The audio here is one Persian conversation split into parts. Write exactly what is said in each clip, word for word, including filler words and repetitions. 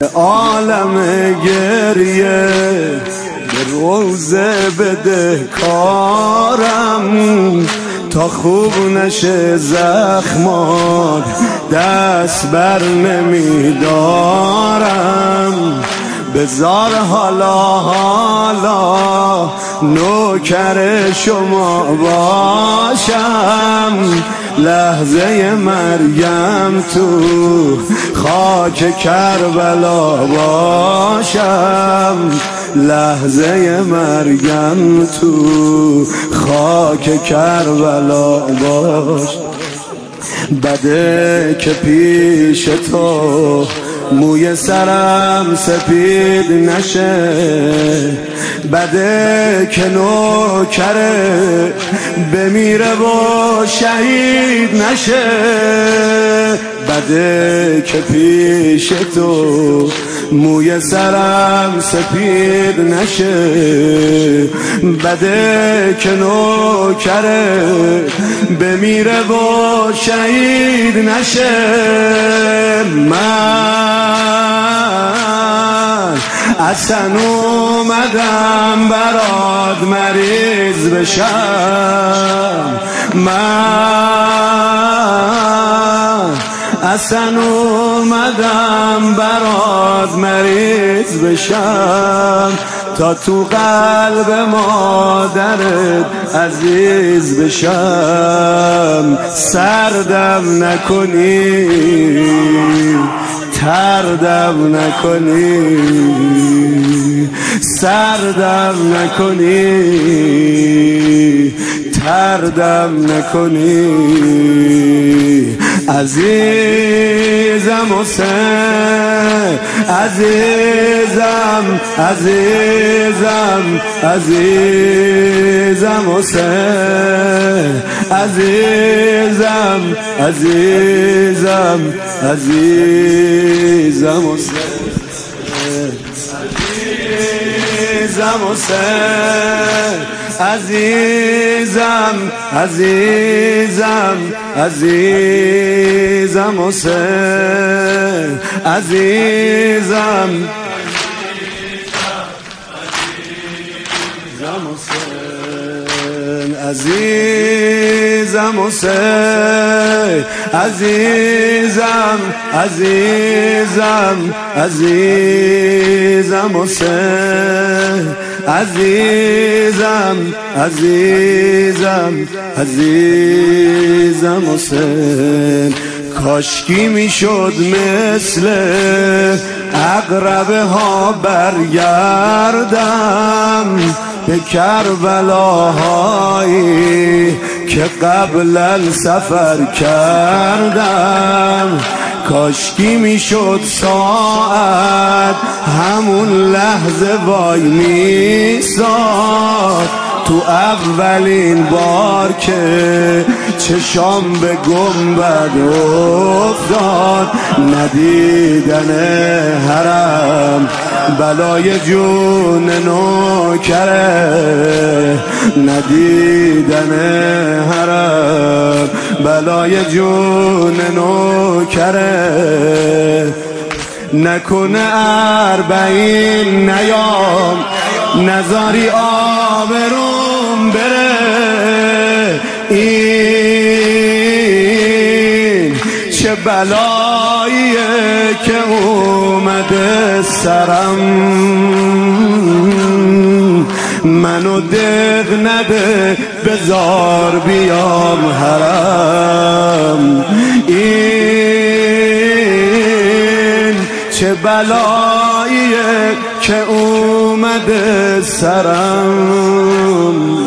عالم گریه به روزه بده کارم تا خوب نشه زخمات دست بر نمیدارم. بذار حالا حالا نوکر شما باشم، لحظه مرگم تو خاک کربلا باشم، لحظه مرگم تو خاک کربلا باش. بده که پیش تو موی سرم سپید نشه، بده که نوکره بمیره و شهید نشه، بده که پیش تو موی سرم سپید نشه، بده که نوکره بمیره و شهید نشه. من اصلا اومدم برات مریض بشم، من اصلا اومدم برات مریض بشم تا تو قلب مادرت عزیز بشم. سردم نکنی تردم نکنی، سردم نکنی تردم نکنی. عزیزم حسین، عزیزم عزیزم عزیزم حسین، عزیزم عزیزم عزیزم حسین، عزیزم حسین، عزیزم عزیزم عزیزم حسین، عزیزم عزیزم حسین، عزیزم عزیزم عزیزم حسین، عزیزم عزیزم عزیزم حسین. کاشکی میشد مثل عقربه ها برگردم به کربلاهایی که قبلا سفر کردم. کاشکی میشد ساعت همون لحظه وای میساد تو اولین بار که چشام به گنبد افتاد. ندیدن حرم بلای جون نوکره، ندیدن حرم بلای جون نوکره. نکنه اربعین نیام نزاری آبروم بره، این چه بلاییه که اومده سرم. منو دق نده بزار بیام حرم، این چه بلاییه که اومده سرم.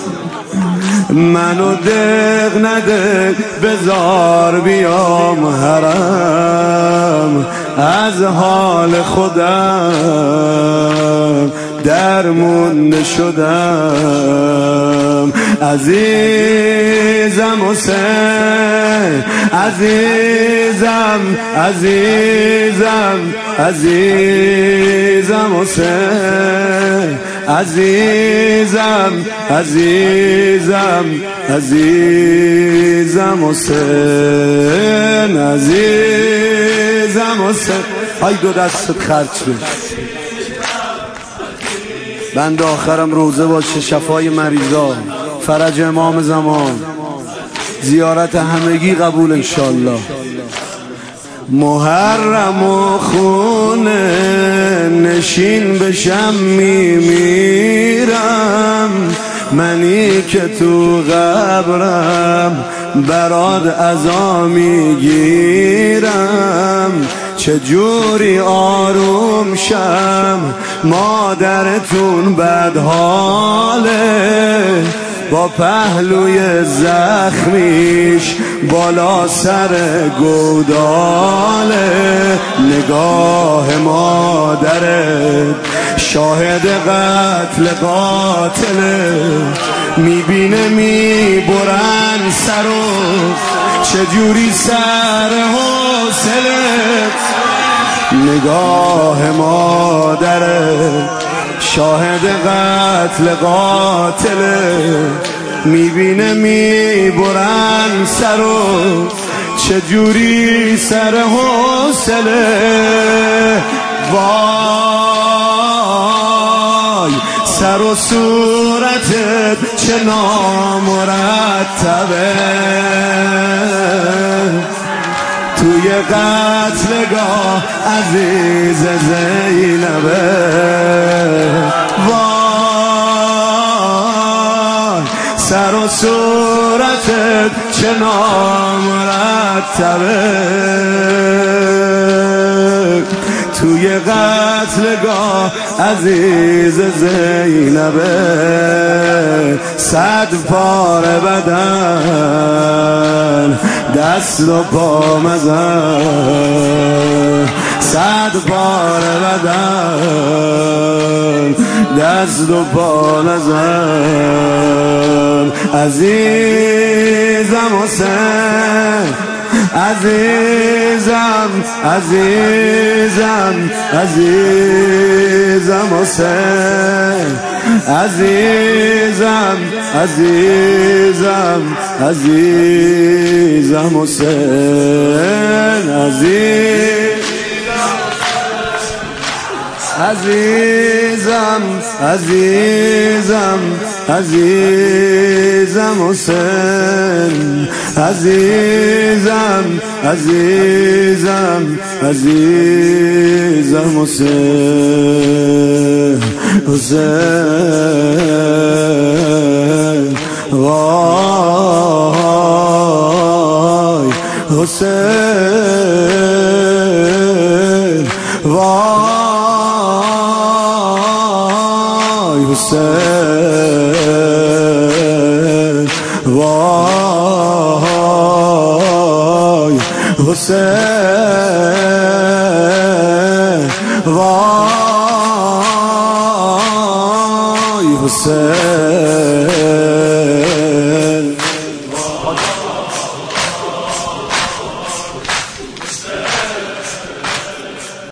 منو دق نده بزار بیام حرم، از حال خودم درمونده شدم. عزیزم حسین، عزیزم عزیزم عزیزم حسین، عزیزم عزیزم عزیزم حسین، عزیزم حسین. ای دو دستت خرج بشه، بند آخرم روزه باشه، شفای مریضا، فرج امام زمان، زیارت همگی قبول انشالله. محرم و خونه نشین بشم میمیرم، منی که تو قبرم برات عزا میگیرم. چجوری آروم شم مادرتون بدحاله، با پهلوی زخمیش بالا سر گوداله. نگاه مادرت شاهد قتل قاتله، میبینه میبرن سرو، چجوری سر حوصله. نگاه مادرت شاهد قتل قاتله، میبینه میبرن سرو، چجوری سر حوصله. وای سر و صورتت چه نامرتبه، توی قتلگاه عزیز زینبه. وای سر و صورتت چه نامرتبه، توی قتلگاه عزیز زینبه. صد پاره بدن دست و پا مزن، صد پاره بدن دست و پا نزن. عزیزم حسین، عزیزم عزیزم عزیزم حسین، عزیزم عزیزم عزیزم حسین، عزیزم عزیزم عزیزم حسین، عزیزم عزیزم عزیزم حسین، حسین. وای حسین، وای حسین، وای حسین، وای حسین.